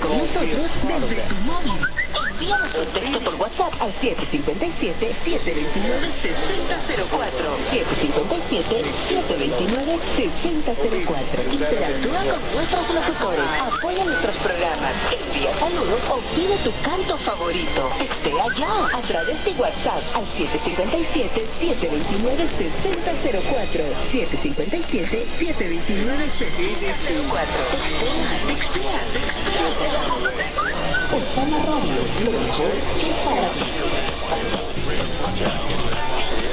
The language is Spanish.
con nosotros desde tu móvil. Envíanos un texto por WhatsApp al 757-729-6004. 757-729-6004. Interactúa con nuestros locutores. Apoya nuestros programas. Envía saludos o pide tu canto favorito. Textea ya a través de WhatsApp al 757-729-6004. 757-729-6004. Textea. Osana Radio, lo mejor es para ti.